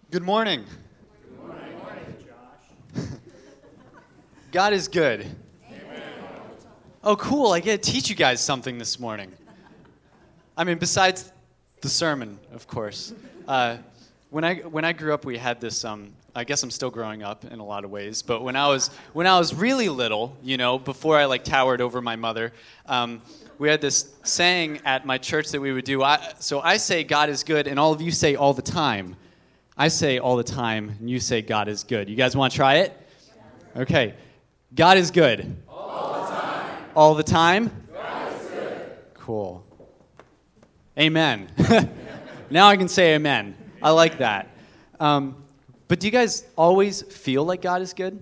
Good morning. Good morning, Josh. God is good. Amen. Oh, cool. I get to teach you guys something this morning. I mean, besides the sermon, of course. When I grew up, we had this, I guess I'm still growing up in a lot of ways, but when I was really little, before I towered over my mother, we had this saying at my church that we would do. So I say God is good, and all of you say all the time. I say all the time, and you say God is good. You guys want to try it? Okay. God is good. All the time. All the time? God is good. Cool. Amen. Now I can say amen. I like that. But do you guys always feel like God is good?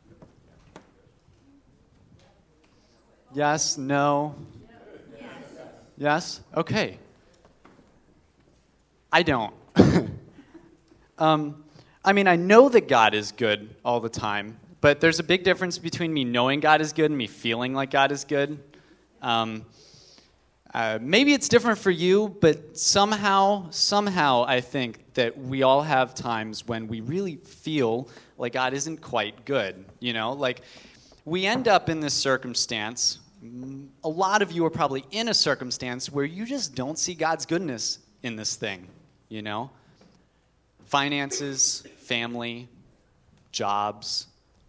Yes? No? Yes? Okay. I don't. I know that God is good all the time, but there's a big difference between me knowing God is good and me feeling like God is good. Maybe it's different for you, but somehow I think that we all have times when we really feel like God isn't quite good, we end up in this circumstance. A lot of you are probably in a circumstance where you just don't see God's goodness in this thing, Finances, family, jobs,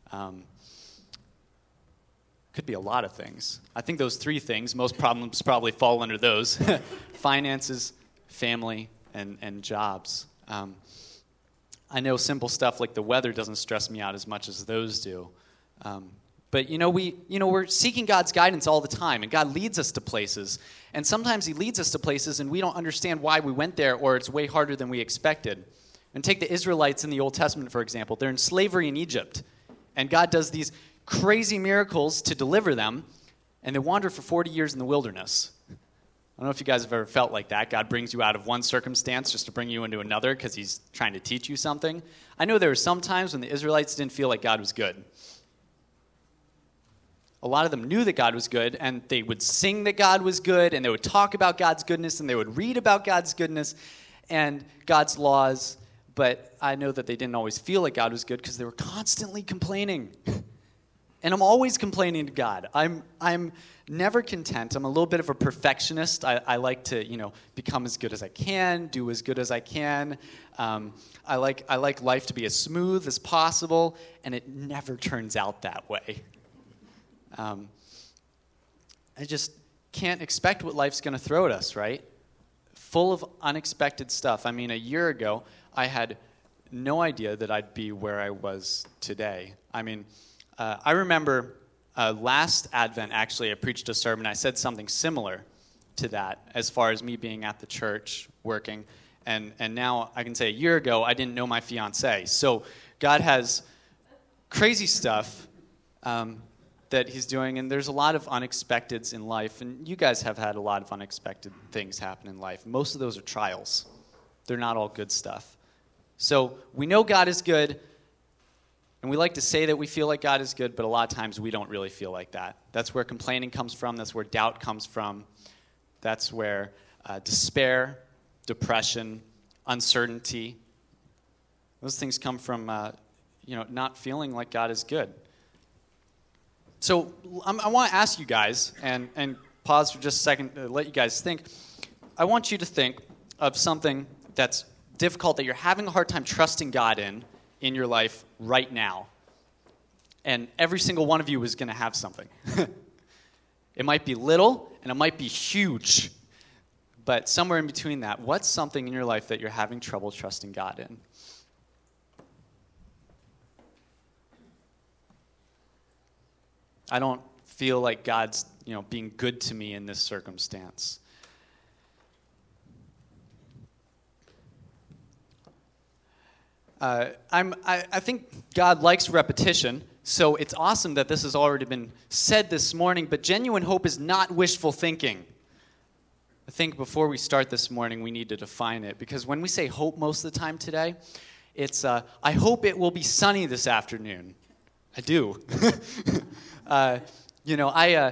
could be a lot of things. I think those three things, most problems probably fall under those. Finances, family, and jobs. I know simple stuff like the weather doesn't stress me out as much as those do. But we're seeking God's guidance all the time, and God leads us to places. And sometimes He leads us to places, and we don't understand why we went there, or it's way harder than we expected. And take the Israelites in the Old Testament, for example. They're in slavery in Egypt, and God does these crazy miracles to deliver them, and they wander for 40 years in the wilderness. I don't know if you guys have ever felt like that. God brings you out of one circumstance just to bring you into another because He's trying to teach you something. I know there were some times when the Israelites didn't feel like God was good. A lot of them knew that God was good, and they would sing that God was good, and they would talk about God's goodness, and they would read about God's goodness and God's laws, but I know that they didn't always feel like God was good because they were constantly complaining. And I'm always complaining to God. I'm never content. I'm a little bit of a perfectionist. I like to, become as good as I can, do as good as I can. I like life to be as smooth as possible, and it never turns out that way. I just can't expect what life's going to throw at us, right? Full of unexpected stuff. A year ago, I had no idea that I'd be where I was today. I remember last Advent, actually, I preached a sermon. I said something similar to that as far as me being at the church working. And now I can say a year ago, I didn't know my fiancée. So God has crazy stuff that He's doing, and there's a lot of unexpecteds in life. And you guys have had a lot of unexpected things happen in life. Most of those are trials. They're not all good stuff. So we know God is good, and we like to say that we feel like God is good, but a lot of times we don't really feel like that. That's where complaining comes from. That's where doubt comes from. That's where despair, depression, uncertainty, those things come from not feeling like God is good. So I want to ask you guys, and pause for just a second to let you guys think. I want you to think of something that's difficult, that you're having a hard time trusting God in your life right now. And every single one of you is going to have something. It might be little, and it might be huge. But somewhere in between that, what's something in your life that you're having trouble trusting God in? I don't feel like God's, being good to me in this circumstance. I think God likes repetition, so it's awesome that this has already been said this morning, but genuine hope is not wishful thinking. I think before we start this morning, we need to define it, because when we say hope most of the time today, it's, I hope it will be sunny this afternoon. I do.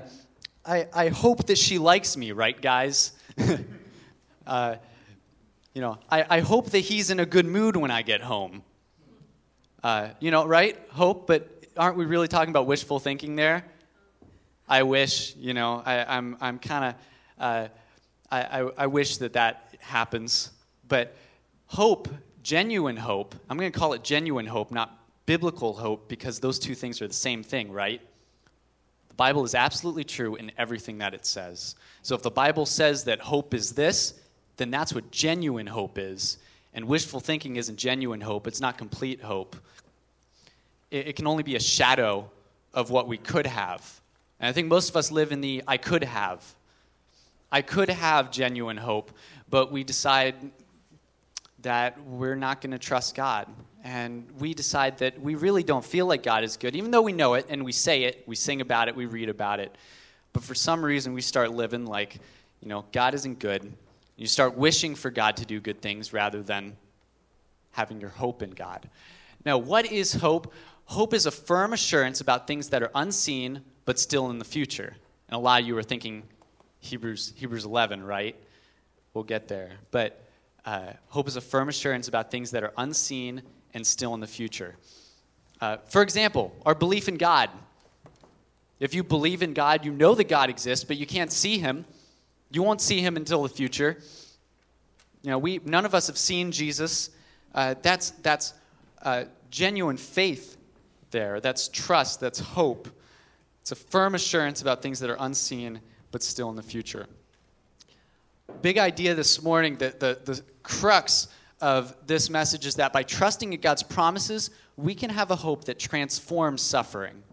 I hope that she likes me, right, guys? I hope that he's in a good mood when I get home. Right? Hope, but aren't we really talking about wishful thinking there? I wish, I'm kind of, I wish that happens. But hope, genuine hope, I'm going to call it genuine hope, not biblical hope, because those two things are the same thing, right? The Bible is absolutely true in everything that it says. So if the Bible says that hope is this, then that's what genuine hope is. And wishful thinking isn't genuine hope. It's not complete hope. It can only be a shadow of what we could have. And I think most of us live in the I could have. I could have genuine hope, but we decide that we're not going to trust God. And we decide that we really don't feel like God is good, even though we know it and we say it, we sing about it, we read about it. But for some reason, we start living like, God isn't good. You start wishing for God to do good things rather than having your hope in God. Now, what is hope? Hope is a firm assurance about things that are unseen but still in the future. And a lot of you are thinking Hebrews 11, right? We'll get there. But hope is a firm assurance about things that are unseen and still in the future. For example, our belief in God. If you believe in God, you know that God exists, but you can't see him. You won't see him until the future. None of us have seen Jesus. That's genuine faith there. That's trust. That's hope. It's a firm assurance about things that are unseen but still in the future. Big idea this morning, that the crux of this message is that by trusting in God's promises, we can have a hope that transforms suffering.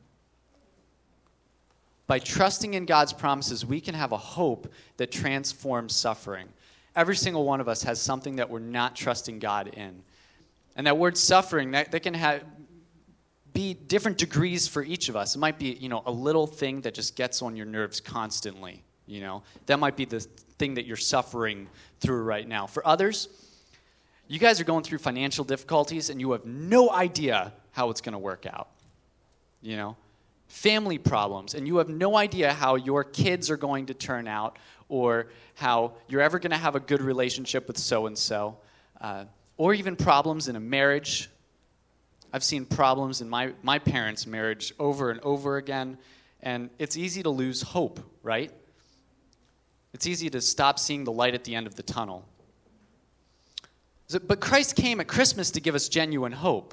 By trusting in God's promises, we can have a hope that transforms suffering. Every single one of us has something that we're not trusting God in. And that word suffering, that can be different degrees for each of us. It might be, a little thing that just gets on your nerves constantly. That might be the thing that you're suffering through right now. For others, you guys are going through financial difficulties and you have no idea how it's going to work out. Family problems, and you have no idea how your kids are going to turn out or how you're ever going to have a good relationship with so-and-so, or even problems in a marriage. I've seen problems in my parents' marriage over and over again, and it's easy to lose hope, right? It's easy to stop seeing the light at the end of the tunnel. But Christ came at Christmas to give us genuine hope.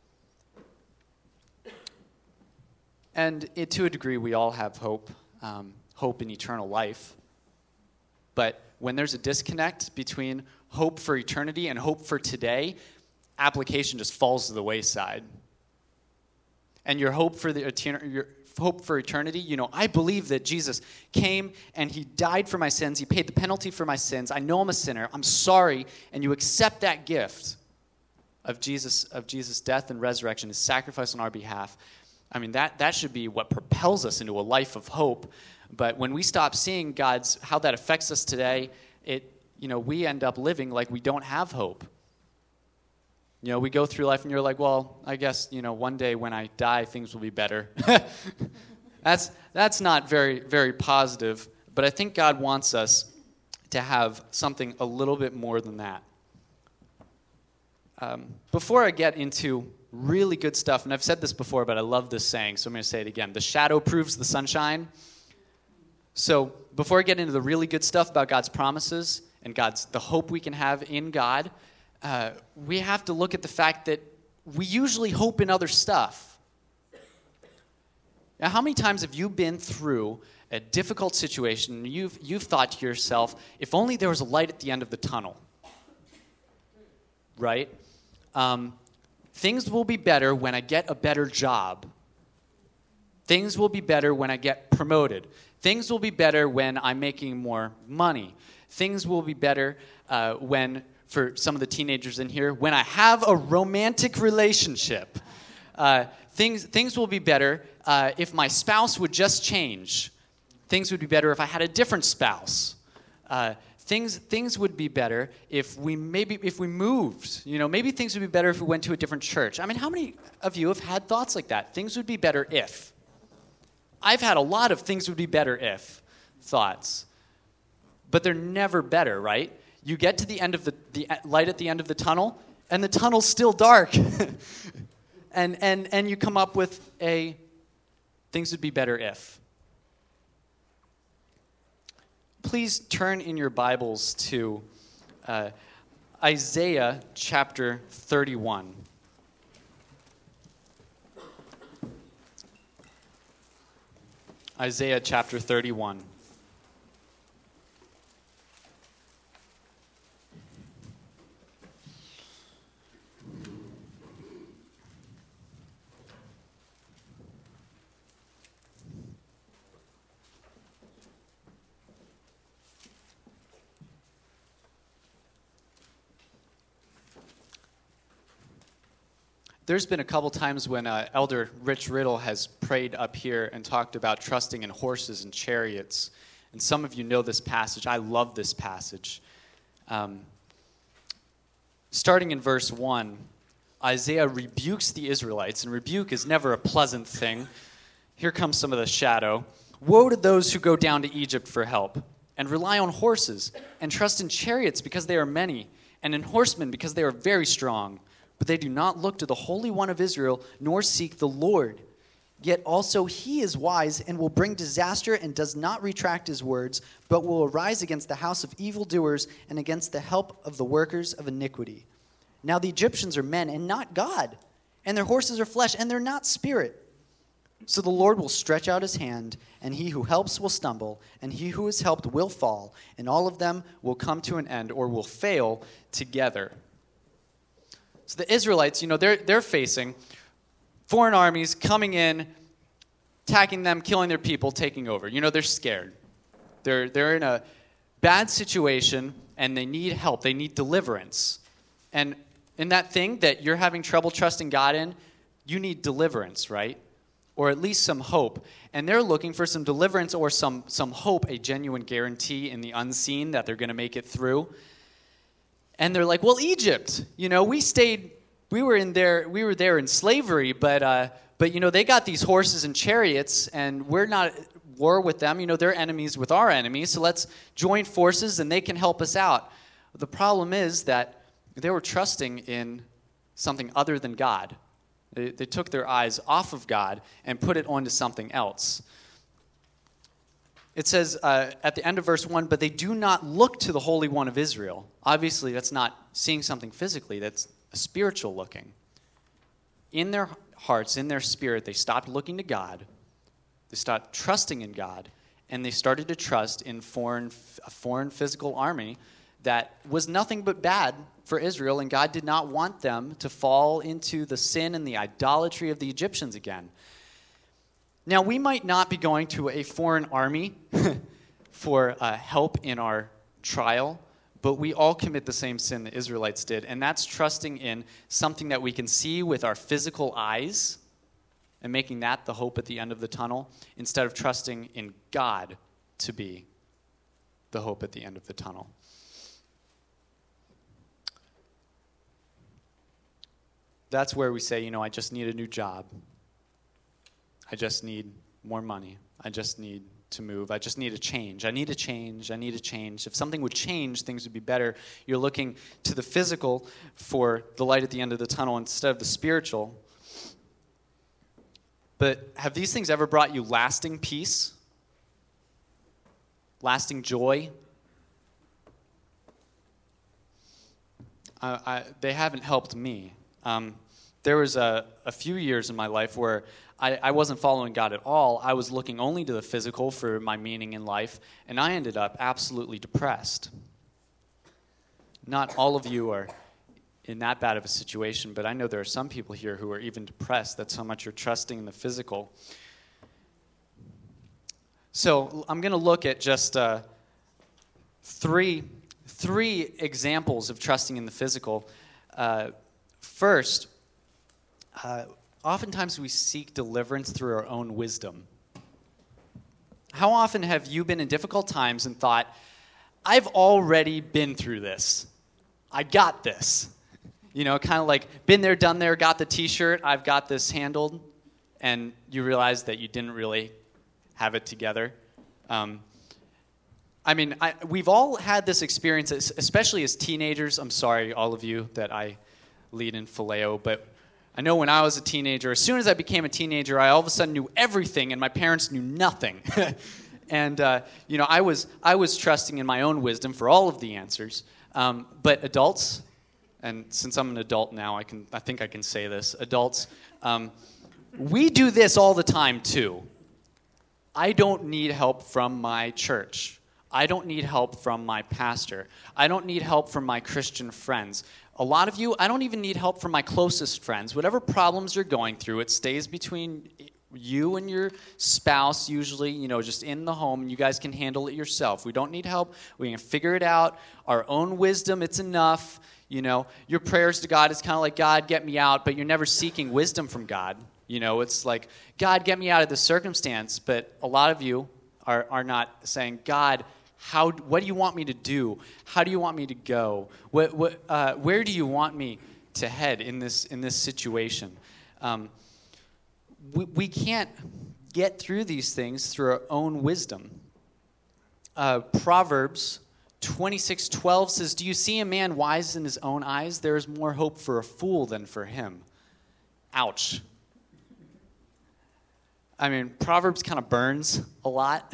And to a degree, we all have hope, hope in eternal life. But when there's a disconnect between hope for eternity and hope for today, application just falls to the wayside. And your hope for eternity, I believe that Jesus came and he died for my sins. He paid the penalty for my sins. I know I'm a sinner. I'm sorry. And you accept that gift of Jesus' death and resurrection, his sacrifice on our behalf. I mean, that should be what propels us into a life of hope. But when we stop seeing how that affects us today, we end up living like we don't have hope. We go through life and you're like, well, I guess, one day when I die, things will be better. That's not very, very positive. But I think God wants us to have something a little bit more than that. Before I get into really good stuff, and I've said this before, but I love this saying, so I'm going to say it again. The shadow proves the sunshine. So before I get into the really good stuff about God's promises and the hope we can have in God, we have to look at the fact that we usually hope in other stuff. Now, how many times have you been through a difficult situation and you've thought to yourself, if only there was a light at the end of the tunnel, right? Things will be better when I get a better job. Things will be better when I get promoted. Things will be better when I'm making more money. Things will be better for some of the teenagers in here, when I have a romantic relationship. Things will be better if my spouse would just change. Things would be better if I had a different spouse. Things would be better if we moved. Maybe things would be better if we went to a different church. I mean, how many of you have had thoughts like that? Things would be better if. I've had a lot of things would be better if thoughts. But they're never better, right? You get to the end of the light at the end of the tunnel, and the tunnel's still dark. and you come up with things would be better if. Please turn in your Bibles to Isaiah chapter 31. Isaiah chapter 31. There's been a couple times when Elder Rich Riddle has prayed up here and talked about trusting in horses and chariots. And some of you know this passage. I love this passage. Starting in verse 1, Isaiah rebukes the Israelites, and rebuke is never a pleasant thing. Here comes some of the shadow. Woe to those who go down to Egypt for help, and rely on horses, and trust in chariots because they are many, and in horsemen because they are very strong. But they do not look to the Holy One of Israel, nor seek the Lord. Yet also he is wise and will bring disaster and does not retract his words, but will arise against the house of evildoers and against the help of the workers of iniquity. Now the Egyptians are men and not God, and their horses are flesh and they're not spirit. So the Lord will stretch out his hand, and he who helps will stumble, and he who is helped will fall, and all of them will come to an end or will fail together. So the Israelites, they're facing foreign armies coming in, attacking them, killing their people, taking over. They're scared. They're in a bad situation, and they need help. They need deliverance. And in that thing that you're having trouble trusting God in, you need deliverance, right? Or at least some hope. And they're looking for some deliverance or some hope, a genuine guarantee in the unseen that they're going to make it through. And they're like, well, Egypt, we were there in slavery, but they got these horses and chariots, and we're not at war with them. They're enemies with our enemies, so let's join forces, and they can help us out. The problem is that they were trusting in something other than God. They took their eyes off of God and put it onto something else. It says at the end of verse 1, but they do not look to the Holy One of Israel. Obviously, that's not seeing something physically. That's a spiritual looking. In their hearts, in their spirit, they stopped looking to God. They stopped trusting in God. And they started to trust in a foreign physical army that was nothing but bad for Israel. And God did not want them to fall into the sin and the idolatry of the Egyptians again. Now, we might not be going to a foreign army for help in our trial, but we all commit the same sin the Israelites did, and that's trusting in something that we can see with our physical eyes and making that the hope at the end of the tunnel instead of trusting in God to be the hope at the end of the tunnel. That's where we say, I just need a new job. I just need more money. I just need to move. I just need a change. I need a change. I need a change. If something would change, things would be better. You're looking to the physical for the light at the end of the tunnel instead of the spiritual. But have these things ever brought you lasting peace? Lasting joy? They haven't helped me. There was a few years in my life where I wasn't following God at all. I was looking only to the physical for my meaning in life, and I ended up absolutely depressed. Not all of you are in that bad of a situation, but I know there are some people here who are even depressed. That's how much you're trusting in the physical. So I'm going to look at just three examples of trusting in the physical. First, oftentimes we seek deliverance through our own wisdom. How often have you been in difficult times and thought, I've already been through this. I got this. Kind of like been there, done there, got the t-shirt, I've got this handled, and you realize that you didn't really have it together. I I mean, we've all had this experience, especially as teenagers. I'm sorry, all of you, that I lead in phileo, but I know when I was a teenager, as soon as I became a teenager, I all of a sudden knew everything, and my parents knew nothing. And I was trusting in my own wisdom for all of the answers. But adults, and since I'm an adult now, I think I can say this. Adults, we do this all the time too. I don't need help from my church. I don't need help from my pastor. I don't need help from my Christian friends. A lot of you, I don't even need help from my closest friends. Whatever problems you're going through, it stays between you and your spouse, usually, just in the home, and you guys can handle it yourself. We don't need help. We can figure it out. Our own wisdom, it's enough. Your prayers to God is kind of like, God, get me out, but you're never seeking wisdom from God. It's like, God, get me out of this circumstance. But a lot of you are not saying, God, what do you want me to do? How do you want me to go? Where do you want me to head in this situation? We can't get through these things through our own wisdom. Proverbs 26:12 says, "Do you see a man wise in his own eyes? There is more hope for a fool than for him." Ouch. I mean, Proverbs kind of burns a lot.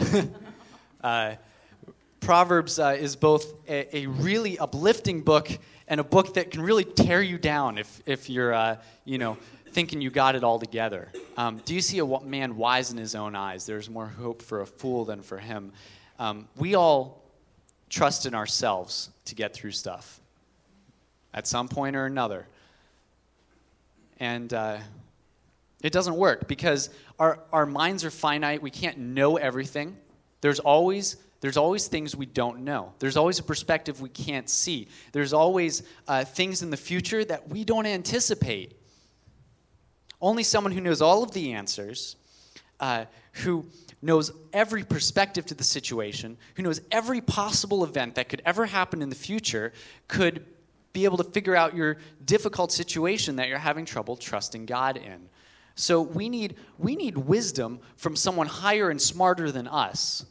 Proverbs is both a really uplifting book and a book that can really tear you down if you're, thinking you got it all together. Do you see a man wise in his own eyes? There's more hope for a fool than for him. We all trust in ourselves to get through stuff at some point or another. And it doesn't work because our minds are finite. We can't know everything. There's always things we don't know. There's always a perspective we can't see. There's always things in the future that we don't anticipate. Only someone who knows all of the answers, who knows every perspective to the situation, who knows every possible event that could ever happen in the future, could be able to figure out your difficult situation that you're having trouble trusting God in. So we need wisdom from someone higher and smarter than us.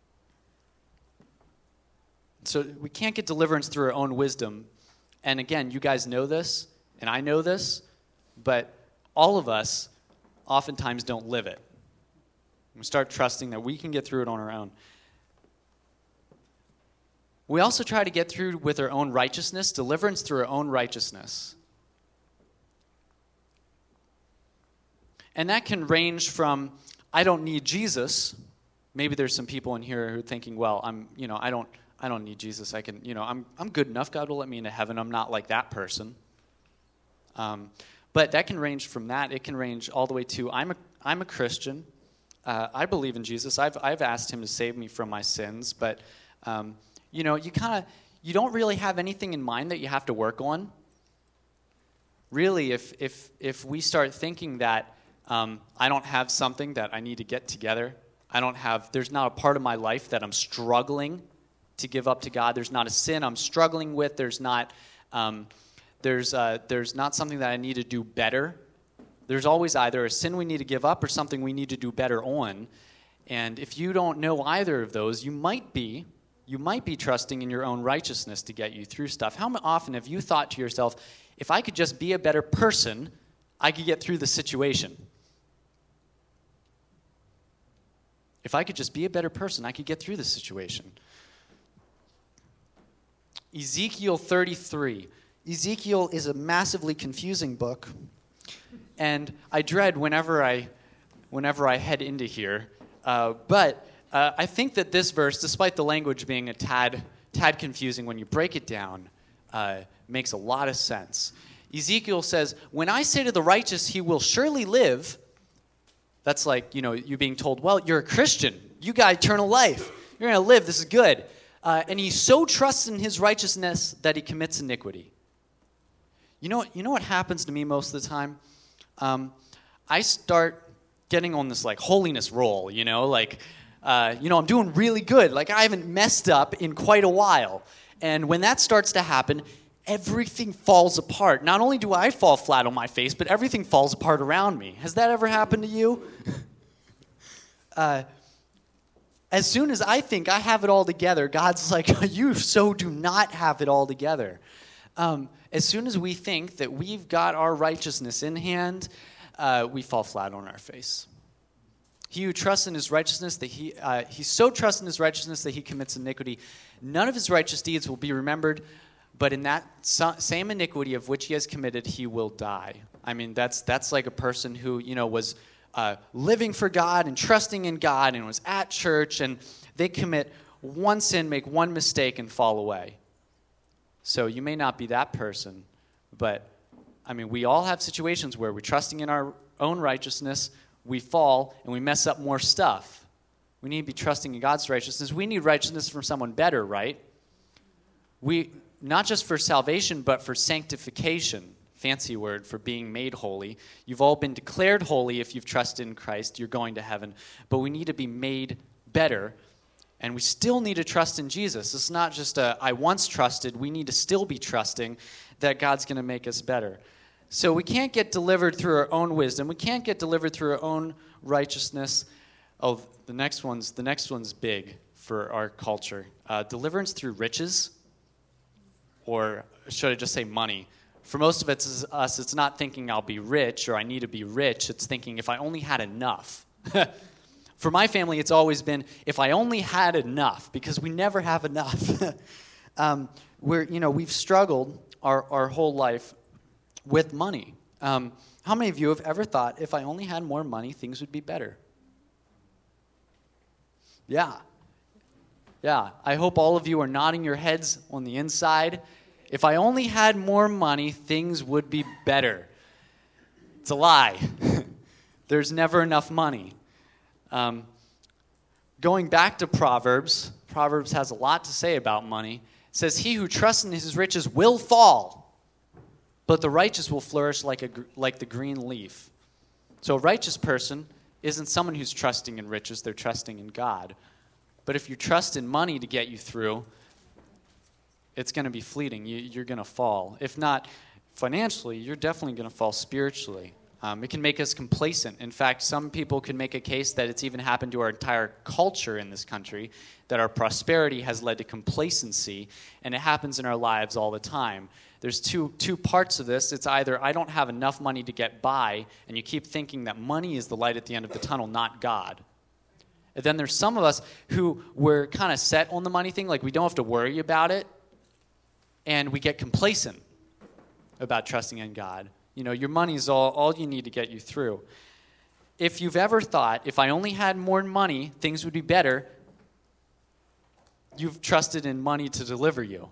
So we can't get deliverance through our own wisdom. And again, you guys know this, and I know this, but all of us oftentimes don't live it. We start trusting that we can get through it on our own. We also try to get through with our own righteousness, deliverance through our own righteousness. And that can range from, I don't need Jesus. Maybe there's some people in here who are thinking, well, I don't need Jesus. I can, I'm good enough. God will let me into heaven. I'm not like that person. But that can range from that. It can range all the way to, I'm a Christian. I believe in Jesus. I've asked him to save me from my sins. But, you don't really have anything in mind that you have to work on. Really, if we start thinking that I don't have something that I need to get together, there's not a part of my life that I'm struggling to give up to God. There's not a sin I'm struggling with. There's not something that I need to do better. There's always either a sin we need to give up or something we need to do better on. And if you don't know either of those, you might be trusting in your own righteousness to get you through stuff. How often have you thought to yourself, if I could just be a better person, I could get through the situation? If I could just be a better person, I could get through the situation. Ezekiel 33. Ezekiel is a massively confusing book, and I dread whenever I head into here. But I think that this verse, despite the language being a tad confusing when you break it down, makes a lot of sense. Ezekiel says, "When I say to the righteous, he will surely live," that's like, you being told, well, you're a Christian. You got eternal life. You're going to live. This is good. And he so trusts in his righteousness that he commits iniquity. You know what happens to me most of the time? I start getting on this holiness roll, I'm doing really good. I haven't messed up in quite a while. And when that starts to happen, everything falls apart. Not only do I fall flat on my face, but everything falls apart around me. Has that ever happened to you? As soon as I think I have it all together, God's like, you so do not have it all together. As soon as we think that we've got our righteousness in hand, we fall flat on our face. He who trusts in his righteousness, he so trusts in his righteousness that he commits iniquity. None of his righteous deeds will be remembered, but in that same iniquity of which he has committed, he will die. I mean, that's like a person who, was living for God and trusting in God and was at church, and they commit one sin, make one mistake, and fall away. So you may not be that person, but, we all have situations where we're trusting in our own righteousness, we fall, and we mess up more stuff. We need to be trusting in God's righteousness. We need righteousness from someone better, right? Not just for salvation, but for sanctification. Fancy word for being made holy. You've all been declared holy if you've trusted in Christ. You're going to heaven. But we need to be made better, and we still need to trust in Jesus. It's not just I once trusted. We need to still be trusting that God's going to make us better. So we can't get delivered through our own wisdom. We can't get delivered through our own righteousness. Oh, the next one's big for our culture. Deliverance through riches, or should I just say money? For most of us, it's not thinking I'll be rich or I need to be rich. It's thinking if I only had enough. For my family, it's always been if I only had enough, because we never have enough. We've struggled our whole life with money. How many of you have ever thought, if I only had more money, things would be better? Yeah. I hope all of you are nodding your heads on the inside. If I only had more money, things would be better. It's a lie. There's never enough money. Going back to Proverbs has a lot to say about money. It says, he who trusts in his riches will fall, but the righteous will flourish like the green leaf. So a righteous person isn't someone who's trusting in riches, they're trusting in God. But if you trust in money to get you through, it's going to be fleeting. You're going to fall. If not financially, you're definitely going to fall spiritually. It can make us complacent. In fact, some people could make a case that it's even happened to our entire culture in this country, that our prosperity has led to complacency, and it happens in our lives all the time. There's two parts of this. It's either I don't have enough money to get by, and you keep thinking that money is the light at the end of the tunnel, not God. And then there's some of us who we're kind of set on the money thing, like we don't have to worry about it, and we get complacent about trusting in God. Your money is all you need to get you through. If you've ever thought, if I only had more money, things would be better, you've trusted in money to deliver you.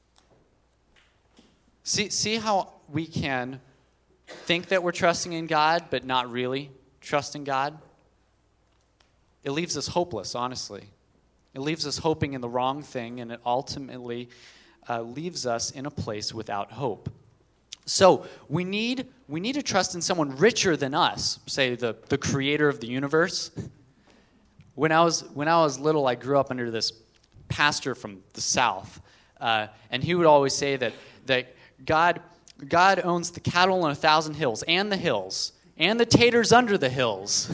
See how we can think that we're trusting in God, but not really trusting God? It leaves us hopeless, honestly. It leaves us hoping in the wrong thing, and it ultimately leaves us in a place without hope. So we need to trust in someone richer than us, say the creator of the universe. When I was little, I grew up under this pastor from the South, and he would always say that God owns the cattle on 1,000 hills, and the taters under the hills.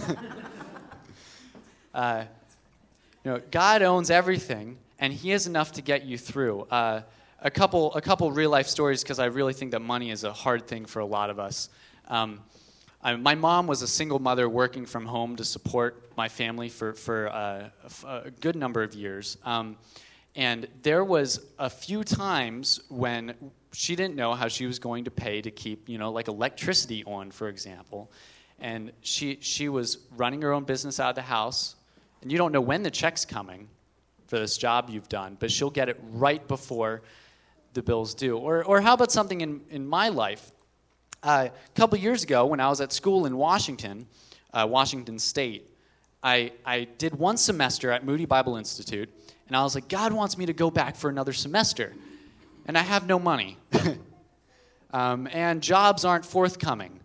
God owns everything, and he has enough to get you through. A couple real life stories, because I really think that money is a hard thing for a lot of us. My mom was a single mother working from home to support my family for a good number of years. And there was a few times when she didn't know how she was going to pay to keep, like electricity on, for example. And she was running her own business out of the house, and you don't know when the check's coming for this job you've done, but she'll get it right before the bills due. Or how about something in my life? A couple years ago, when I was at school in Washington State, I did one semester at Moody Bible Institute, and I was like, God wants me to go back for another semester, and I have no money. And jobs aren't forthcoming.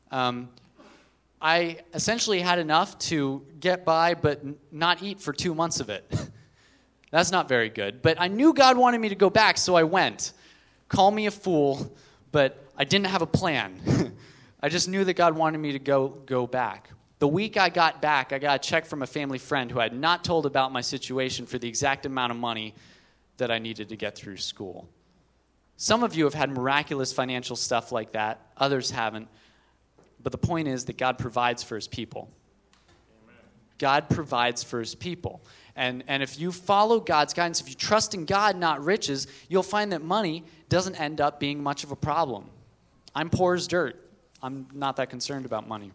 I essentially had enough to get by, but not eat for 2 months of it. That's not very good. But I knew God wanted me to go back, so I went. Call me a fool, but I didn't have a plan. I just knew that God wanted me to go back. The week I got back, I got a check from a family friend who I had not told about my situation for the exact amount of money that I needed to get through school. Some of you have had miraculous financial stuff like that. Others haven't. But the point is that God provides for his people. Amen. God provides for his people. And if you follow God's guidance, if you trust in God, not riches, you'll find that money doesn't end up being much of a problem. I'm poor as dirt. I'm not that concerned about money.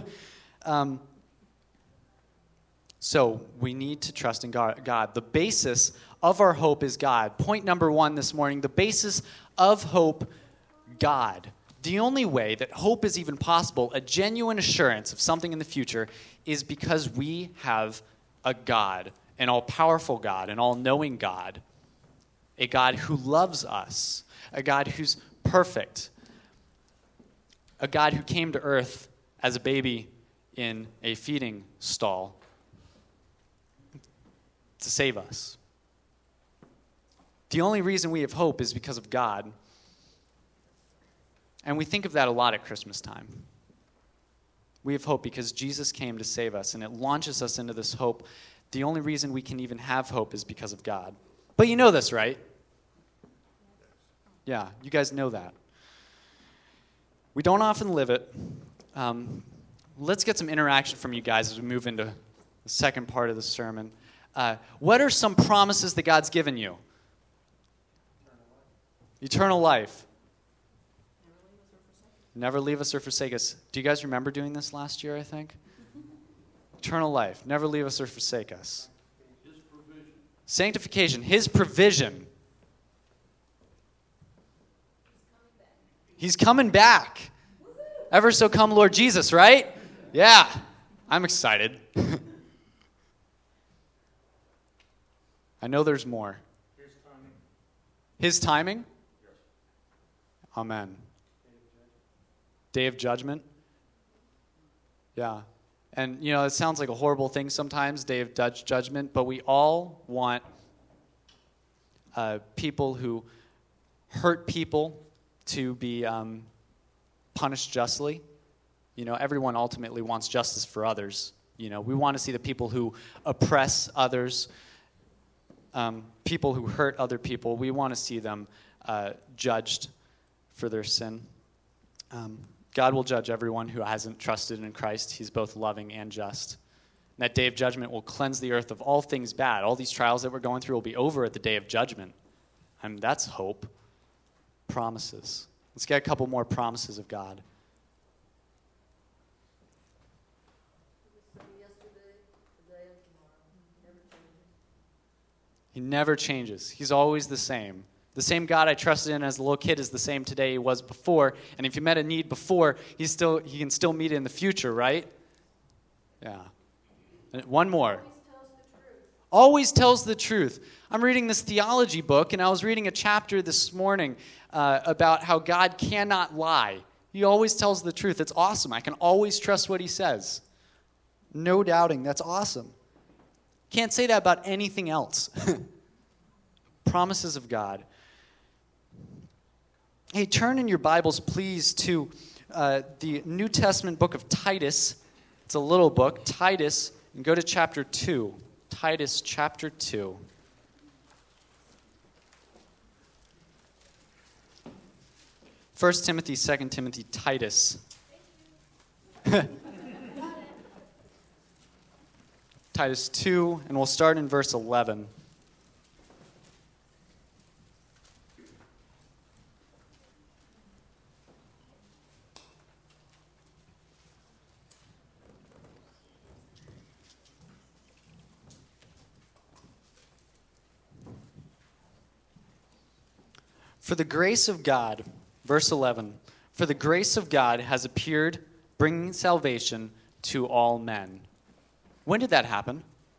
So we need to trust in God. The basis of our hope is God. Point number 1 this morning, the basis of hope, God. The only way that hope is even possible, a genuine assurance of something in the future, is because we have a God, an all-powerful God, an all-knowing God, a God who loves us, a God who's perfect, a God who came to earth as a baby in a feeding stall to save us. The only reason we have hope is because of God. And we think of that a lot at Christmas time. We have hope because Jesus came to save us, and it launches us into this hope. The only reason we can even have hope is because of God. But you know this, right? Yeah, you guys know that. We don't often live it. Let's get some interaction from you guys as we move into the second part of the sermon. What are some promises that God's given you? Eternal life. Never leave us or forsake us. Do you guys remember doing this last year, I think? Eternal life. Never leave us or forsake us. His provision. Sanctification. His provision. He's coming back. Ever so come, Lord Jesus, right? Yeah. I'm excited. I know there's more. His timing. His timing? Yes. Amen. Day of judgment? Yeah. And, you know, it sounds like a horrible thing sometimes, day of judgment, but we all want people who hurt people to be punished justly. You know, everyone ultimately wants justice for others. You know, we want to see the people who oppress others, people who hurt other people, we want to see them judged for their sin. God will judge everyone who hasn't trusted in Christ. He's both loving and just. And that day of judgment will cleanse the earth of all things bad. All these trials that we're going through will be over at the day of judgment. And that's hope. Promises. Let's get a couple more promises of God. He never changes. He's always the same. The same God I trusted in as a little kid is the same today he was before. And if you met a need before, he can still meet it in the future, right? Yeah. And one more. Always tells the truth. I'm reading this theology book, and I was reading a chapter this morning about how God cannot lie. He always tells the truth. It's awesome. I can always trust what he says. No doubting. That's awesome. Can't say that about anything else. Promises of God. Hey, turn in your Bibles, please, to the New Testament book of Titus. It's a little book, Titus, and go to chapter 2. Titus chapter 2. First Timothy, 2 Timothy, Titus. Titus 2, and we'll start in verse 11. For the grace of God, verse 11, for the grace of God has appeared, bringing salvation to all men. When did that happen?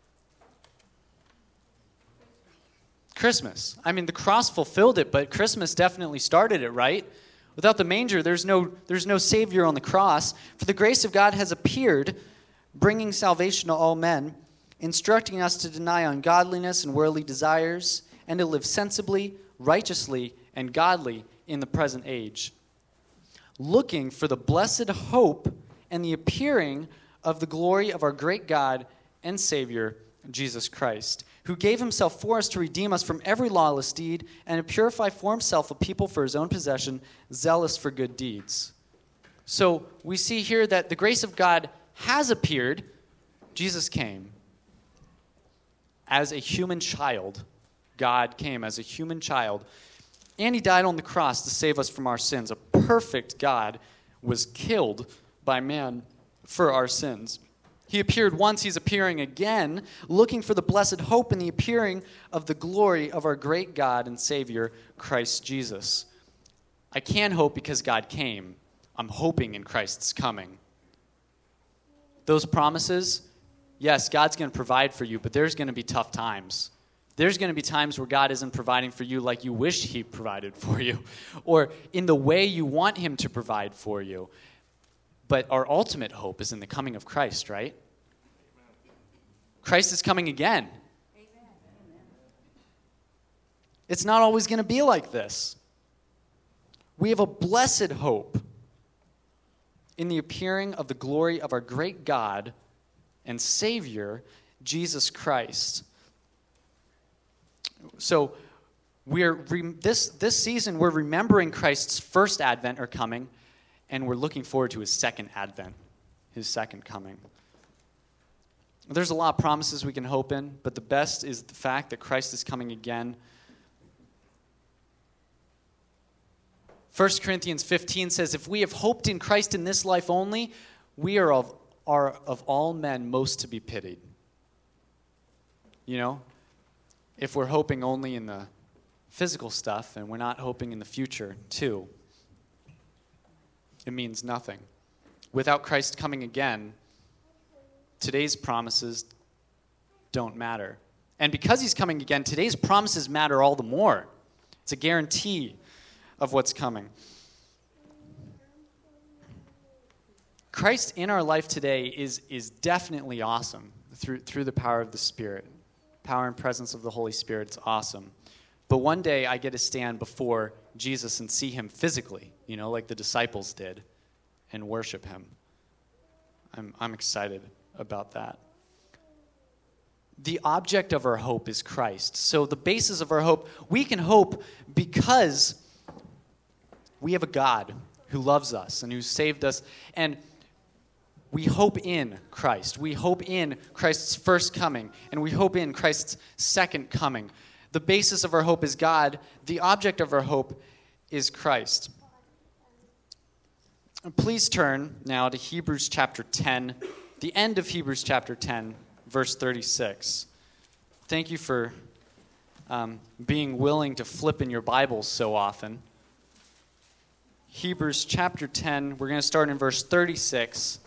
Christmas. I mean, the cross fulfilled it, but Christmas definitely started it, right? Without the manger, there's no Savior on the cross. For the grace of God has appeared, bringing salvation to all men, instructing us to deny ungodliness and worldly desires, and to live sensibly, righteously, and godly in the present age, looking for the blessed hope and the appearing of the glory of our great God and Savior, Jesus Christ, who gave himself for us to redeem us from every lawless deed and to purify for himself a people for his own possession, zealous for good deeds. So we see here that the grace of God has appeared. Jesus came as a human child. God came as a human child, and he died on the cross to save us from our sins. A perfect God was killed by man for our sins. He appeared once, he's appearing again, looking for the blessed hope in the appearing of the glory of our great God and Savior, Christ Jesus. I can hope because God came. I'm hoping in Christ's coming. Those promises, yes, God's going to provide for you, but there's going to be tough times. There's going to be times where God isn't providing for you like you wish he provided for you, or in the way you want him to provide for you. But our ultimate hope is in the coming of Christ, right? Christ is coming again. It's not always going to be like this. We have a blessed hope in the appearing of the glory of our great God and Savior, Jesus Christ. So this season, we're remembering Christ's first advent or coming, and we're looking forward to his second advent, his second coming. There's a lot of promises we can hope in, but the best is the fact that Christ is coming again. 1 Corinthians 15 says, if we have hoped in Christ in this life only, we are of all men most to be pitied. You know, if we're hoping only in the physical stuff and we're not hoping in the future too, it means nothing. Without Christ coming again, today's promises don't matter. And because he's coming again, today's promises matter all the more. It's a guarantee of what's coming. Christ in our life today is definitely awesome through the power of the Spirit. Power and presence of the Holy Spirit, it's awesome. But one day I get to stand before Jesus and see him physically, you know, like the disciples did, and worship him. I'm excited about that. The object of our hope is Christ. So the basis of our hope, we can hope because we have a God who loves us and who saved us, and we hope in Christ. We hope in Christ's first coming, and we hope in Christ's second coming. The basis of our hope is God. The object of our hope is Christ. Please turn now to Hebrews chapter 10, the end of Hebrews chapter 10, verse 36. Thank you for being willing to flip in your Bibles so often. Hebrews chapter 10, we're going to start in verse 36.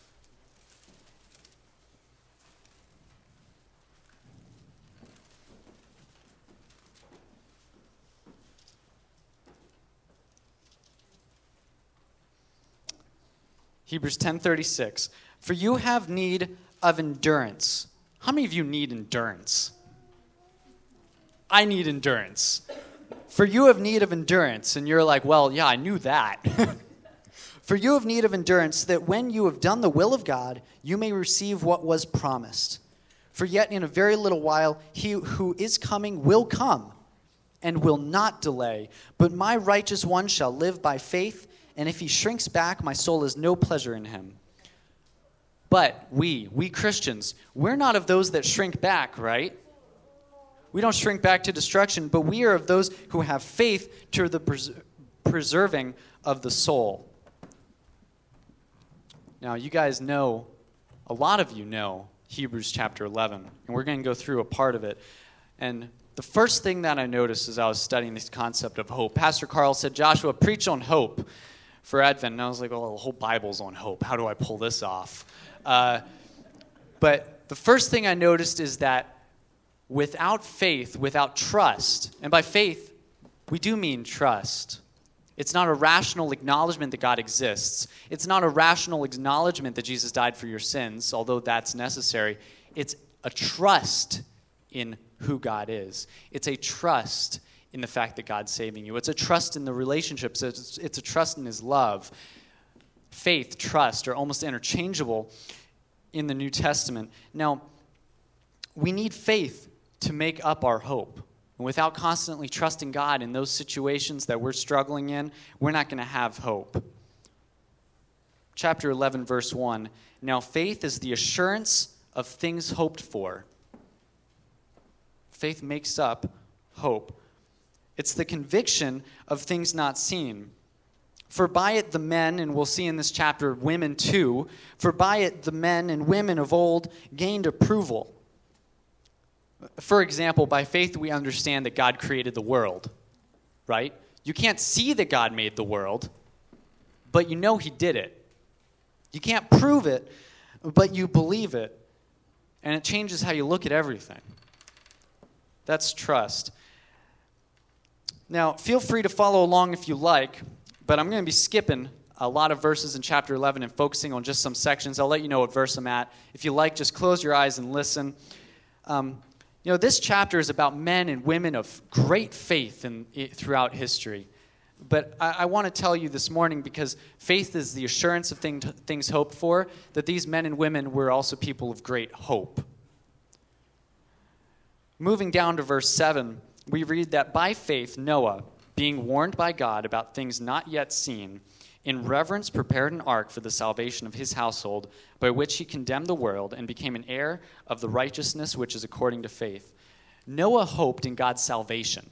Hebrews 10:36. For you have need of endurance. How many of you need endurance? I need endurance. For you have need of endurance. And you're like, well, yeah, I knew that. For you have need of endurance, that when you have done the will of God, you may receive what was promised. For yet in a very little while, he who is coming will come and will not delay. But my righteous one shall live by faith, and if he shrinks back, my soul has no pleasure in him. But we Christians, we're not of those that shrink back, right? We don't shrink back to destruction, but we are of those who have faith to the preserving of the soul. Now, you guys know, a lot of you know Hebrews chapter 11, and we're going to go through a part of it. And the first thing that I noticed as I was studying this concept of hope, Pastor Carl said, Joshua, preach on hope for Advent. And I was like, oh, the whole Bible's on hope. How do I pull this off? But the first thing I noticed is that without faith, without trust, and by faith, we do mean trust. It's not a rational acknowledgement that God exists. It's not a rational acknowledgement that Jesus died for your sins, although that's necessary. It's a trust in who God is. It's a trust in the fact that God's saving you. It's a trust in the relationships. It's a trust in his love. Faith, trust are almost interchangeable. in the New Testament. Now, we need faith to make up our hope. And without constantly trusting God in those situations that we're struggling in, we're not going to have hope. Chapter 11, verse 1. Now, faith is the assurance of things hoped for. Faith makes up hope. It's the conviction of things not seen. For by it the men, and we'll see in this chapter women too, for by it the men and women of old gained approval. For example, by faith we understand that God created the world, right? You can't see that God made the world, but you know he did it. You can't prove it, but you believe it. And it changes how you look at everything. That's trust. Now, feel free to follow along if you like, but I'm going to be skipping a lot of verses in chapter 11 and focusing on just some sections. I'll let you know what verse I'm at. If you like, just close your eyes and listen. This chapter is about men and women of great faith throughout history. But I want to tell you this morning, because faith is the assurance of things hoped for, that these men and women were also people of great hope. Moving down to verse 7, we read that by faith Noah, being warned by God about things not yet seen, in reverence prepared an ark for the salvation of his household, by which he condemned the world and became an heir of the righteousness which is according to faith. Noah hoped in God's salvation.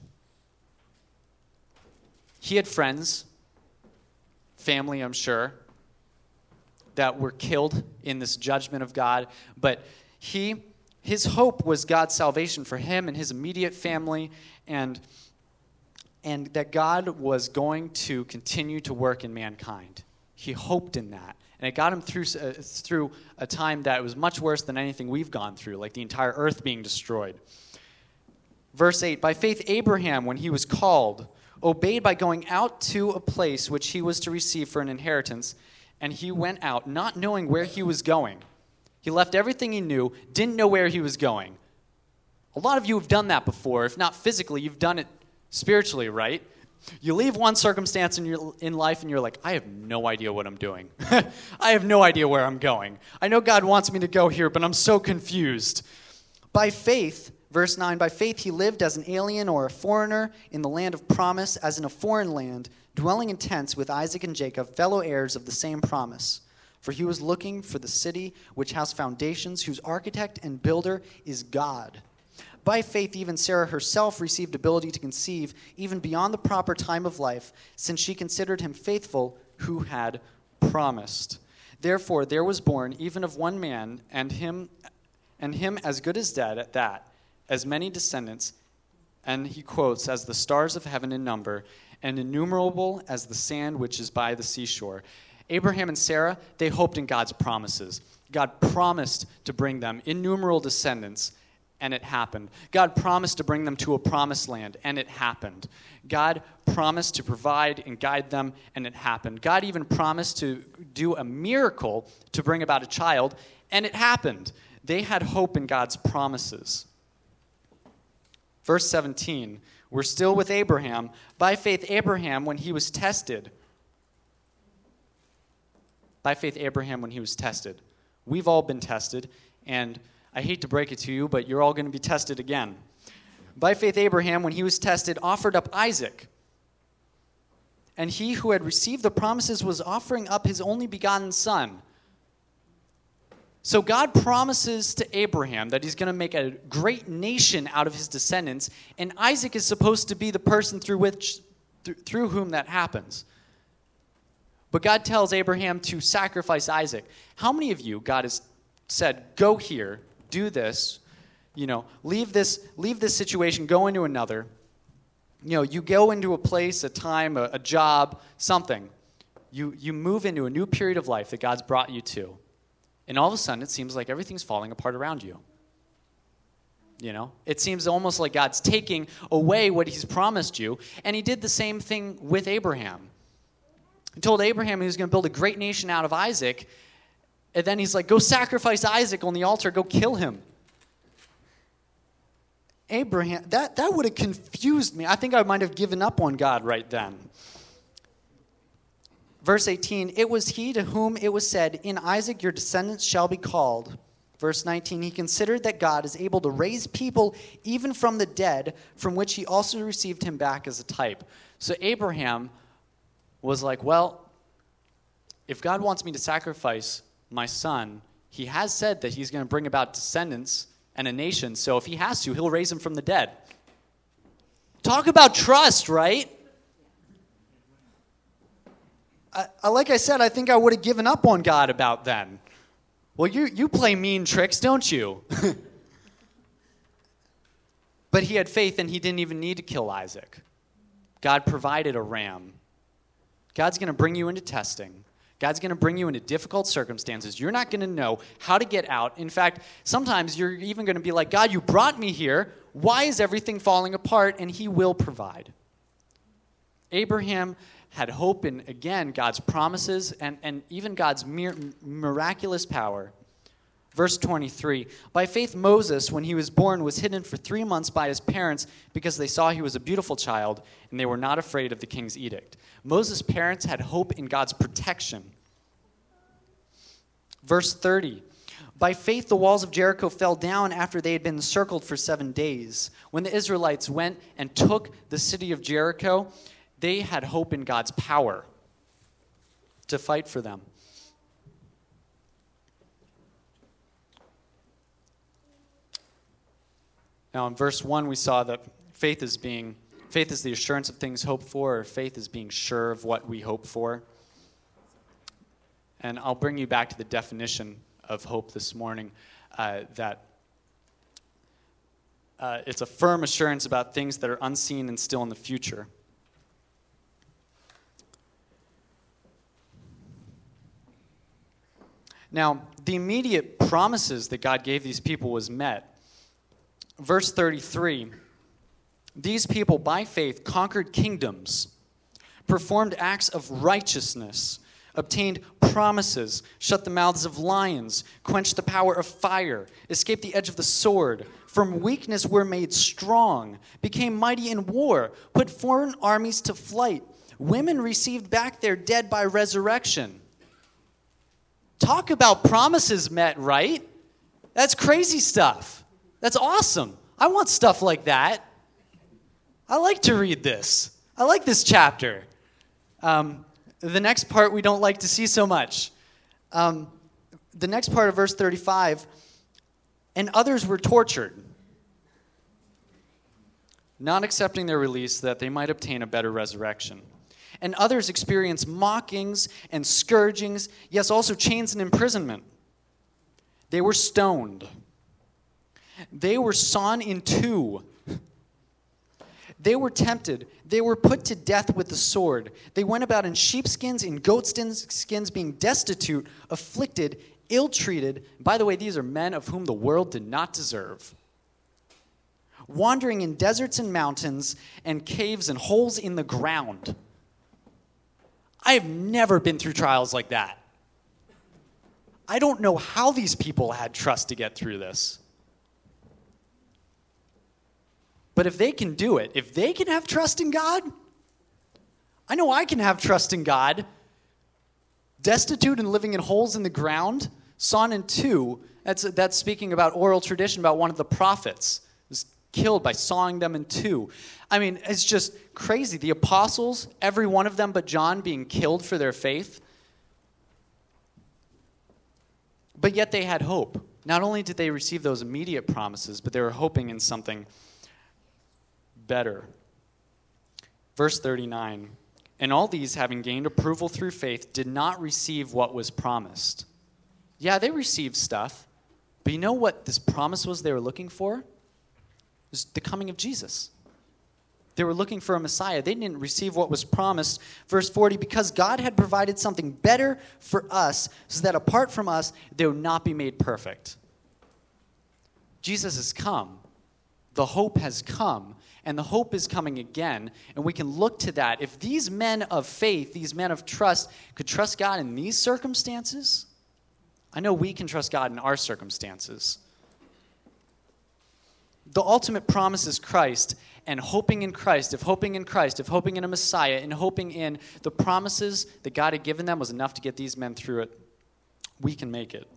He had friends, family, I'm sure, that were killed in this judgment of God, but his hope was God's salvation for him and his immediate family, and that God was going to continue to work in mankind. He hoped in that. And it got him through a time that was much worse than anything we've gone through, like the entire earth being destroyed. Verse 8, by faith Abraham, when he was called, obeyed by going out to a place which he was to receive for an inheritance, and he went out not knowing where he was going. He left everything he knew, didn't know where he was going. A lot of you have done that before. If not physically, you've done it spiritually, right? You leave one circumstance in life and you're like, I have no idea what I'm doing. I have no idea where I'm going. I know God wants me to go here, but I'm so confused. By faith, verse 9, by faith he lived as an alien or a foreigner in the land of promise, as in a foreign land, dwelling in tents with Isaac and Jacob, fellow heirs of the same promise. For he was looking for the city which has foundations, whose architect and builder is God. By faith, even Sarah herself received ability to conceive, even beyond the proper time of life, since she considered him faithful who had promised. Therefore, there was born, even of one man, and him as good as dead at that, as many descendants, and he quotes, as the stars of heaven in number, and innumerable as the sand which is by the seashore. Abraham and Sarah, they hoped in God's promises. God promised to bring them innumerable descendants, and it happened. God promised to bring them to a promised land, and it happened. God promised to provide and guide them, and it happened. God even promised to do a miracle to bring about a child, and it happened. They had hope in God's promises. Verse 17, we're still with Abraham. By faith, Abraham, when he was tested. By faith, Abraham, when he was tested. We've all been tested, and I hate to break it to you, but you're all going to be tested again. By faith, Abraham, when he was tested, offered up Isaac. And he who had received the promises was offering up his only begotten son. So God promises to Abraham that he's going to make a great nation out of his descendants, and Isaac is supposed to be the person through whom that happens. But God tells Abraham to sacrifice Isaac. How many of you, God has said, go here, do this, leave this situation, go into another. You go into a place, a time, a job, something. You move into a new period of life that God's brought you to. And all of a sudden, it seems like everything's falling apart around you. It seems almost like God's taking away what he's promised you. And he did the same thing with Abraham. He told Abraham he was going to build a great nation out of Isaac. And then he's like, go sacrifice Isaac on the altar, go kill him. Abraham, that would have confused me. I think I might have given up on God right then. Verse 18, it was he to whom it was said, in Isaac your descendants shall be called. Verse 19, he considered that God is able to raise people even from the dead, from which he also received him back as a type. So Abraham was like, well, if God wants me to sacrifice my son, he has said that he's going to bring about descendants and a nation, so if he has to, he'll raise him from the dead. Talk about trust, right? Like I said, I think I would have given up on God about then. Well, you play mean tricks, don't you? But he had faith, and he didn't even need to kill Isaac. God provided a ram. God's going to bring you into testing. God's going to bring you into difficult circumstances. You're not going to know how to get out. In fact, sometimes you're even going to be like, God, you brought me here. Why is everything falling apart? And he will provide. Abraham had hope in, again, God's promises and even God's miraculous power. Verse 23, by faith Moses, when he was born, was hidden for 3 months by his parents because they saw he was a beautiful child, and they were not afraid of the king's edict. Moses' parents had hope in God's protection. Verse 30, by faith the walls of Jericho fell down after they had been encircled for 7 days. When the Israelites went and took the city of Jericho, they had hope in God's power to fight for them. Now, in verse 1, we saw that faith is the assurance of things hoped for, or faith is being sure of what we hope for. And I'll bring you back to the definition of hope this morning, that it's a firm assurance about things that are unseen and still in the future. Now, the immediate promises that God gave these people was met. Verse 33, these people by faith conquered kingdoms, performed acts of righteousness, obtained promises, shut the mouths of lions, quenched the power of fire, escaped the edge of the sword, from weakness were made strong, became mighty in war, put foreign armies to flight. Women received back their dead by resurrection. Talk about promises met, right? That's crazy stuff. That's awesome. I want stuff like that. I like to read this. I like this chapter. The next part we don't like to see so much. The next part of verse 35, and others were tortured, not accepting their release that they might obtain a better resurrection. And others experienced mockings and scourgings, yes, also chains and imprisonment. They were stoned. They were sawn in two. They were tempted. They were put to death with the sword. They went about in sheepskins, in goatskins, being destitute, afflicted, ill-treated. By the way, these are men of whom the world did not deserve. Wandering in deserts and mountains and caves and holes in the ground. I have never been through trials like that. I don't know how these people had trust to get through this. But if they can do it, if they can have trust in God, I know I can have trust in God. Destitute and living in holes in the ground, sawn in two, that's speaking about oral tradition about one of the prophets. Was killed by sawing them in two. I mean, it's just crazy. The apostles, every one of them but John being killed for their faith. But yet they had hope. Not only did they receive those immediate promises, but they were hoping in something better. Verse 39, and all these, having gained approval through faith, did not receive what was promised. Yeah, they received stuff, but you know what this promise was they were looking for? It was the coming of Jesus. They were looking for a Messiah. They didn't receive what was promised. Verse 40, because God had provided something better for us, so that apart from us, they would not be made perfect. Jesus has come. The hope has come. And the hope is coming again, and we can look to that. If these men of faith, these men of trust, could trust God in these circumstances, I know we can trust God in our circumstances. The ultimate promise is Christ, and hoping in Christ, if hoping in Christ, if hoping in a Messiah, and hoping in the promises that God had given them was enough to get these men through it, we can make it.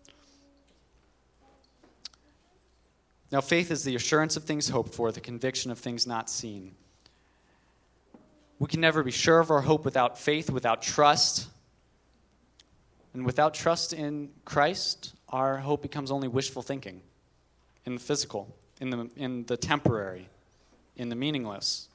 Now, faith is the assurance of things hoped for, the conviction of things not seen. We can never be sure of our hope without faith, without trust. And without trust in Christ, our hope becomes only wishful thinking in the physical, in the temporary, in the meaningless.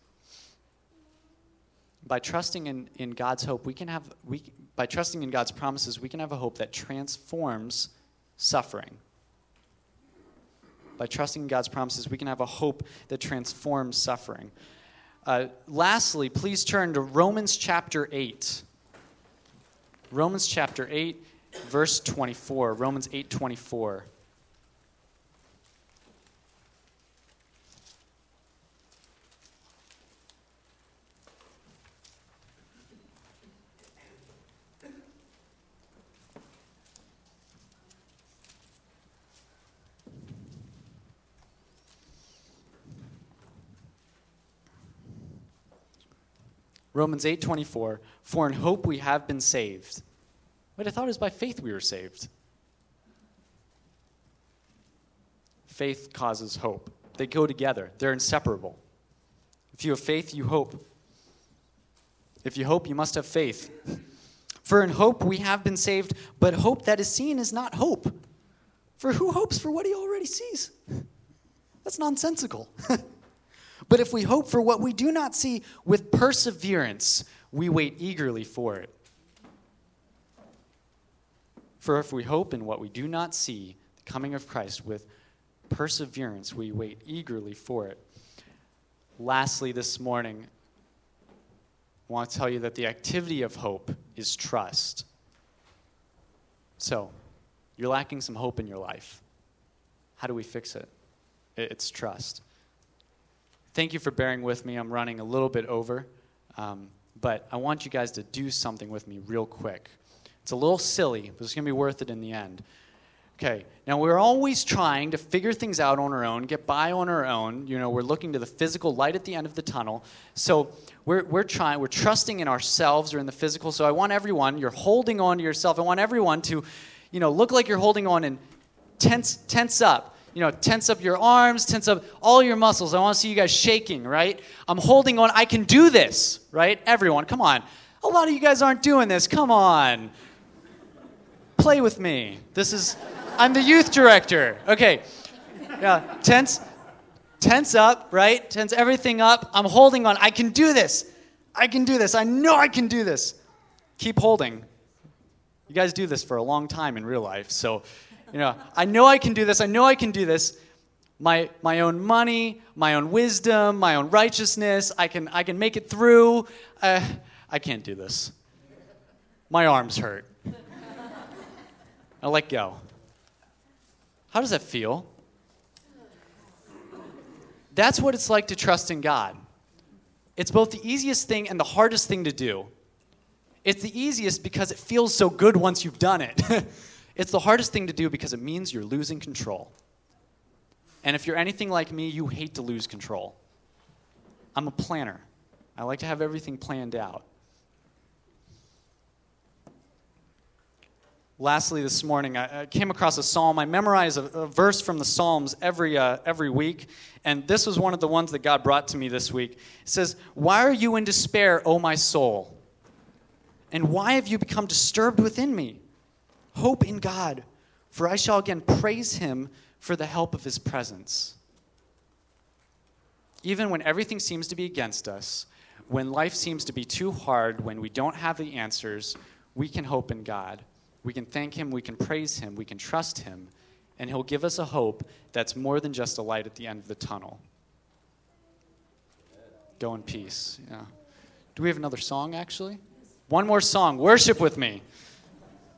By trusting in God's hope, by trusting in God's promises, we can have a hope that transforms suffering. By trusting in God's promises, we can have a hope that transforms suffering. Lastly, please turn to Romans chapter 8. Romans chapter 8, verse 24. Romans 8:24. Romans 8:24, for in hope we have been saved. Wait, I thought it was by faith we were saved. Faith causes hope. They go together. They're inseparable. If you have faith, you hope. If you hope, you must have faith. For in hope we have been saved, but hope that is seen is not hope. For who hopes for what he already sees? That's nonsensical. But if we hope for what we do not see, with perseverance, we wait eagerly for it. For if we hope in what we do not see, the coming of Christ, with perseverance, we wait eagerly for it. Lastly, this morning, I want to tell you that the activity of hope is trust. So, you're lacking some hope in your life. How do we fix it? It's trust. Thank you for bearing with me. I'm running a little bit over, but I want you guys to do something with me real quick. It's a little silly, but it's going to be worth it in the end. Okay, now we're always trying to figure things out on our own, get by on our own. You know, we're looking to the physical light at the end of the tunnel. So we're trusting in ourselves or in the physical. So I want everyone, you're holding on to yourself. I want everyone to, look like you're holding on and tense up. Tense up your arms, tense up all your muscles. I want to see you guys shaking, right? I'm holding on. I can do this, right? Everyone, come on. A lot of you guys aren't doing this. Come on. Play with me. I'm the youth director. Okay. Yeah, tense up, right? Tense everything up. I'm holding on. I can do this. I know I can do this. Keep holding. You guys do this for a long time in real life, so... I know I can do this. I know I can do this. My own money, my own wisdom, my own righteousness. I can make it through. I can't do this. My arms hurt. I let go. How does that feel? That's what it's like to trust in God. It's both the easiest thing and the hardest thing to do. It's the easiest because it feels so good once you've done it. It's the hardest thing to do because it means you're losing control. And if you're anything like me, you hate to lose control. I'm a planner. I like to have everything planned out. Lastly, this morning, I came across a psalm. I memorize a verse from the Psalms every week, and this was one of the ones that God brought to me this week. It says, "Why are you in despair, O my soul? And why have you become disturbed within me? Hope in God, for I shall again praise him for the help of his presence." Even when everything seems to be against us, when life seems to be too hard, when we don't have the answers, we can hope in God. We can thank him, we can praise him, we can trust him, and he'll give us a hope that's more than just a light at the end of the tunnel. Go in peace. Yeah. Do we have another song, actually? One more song. Worship with me.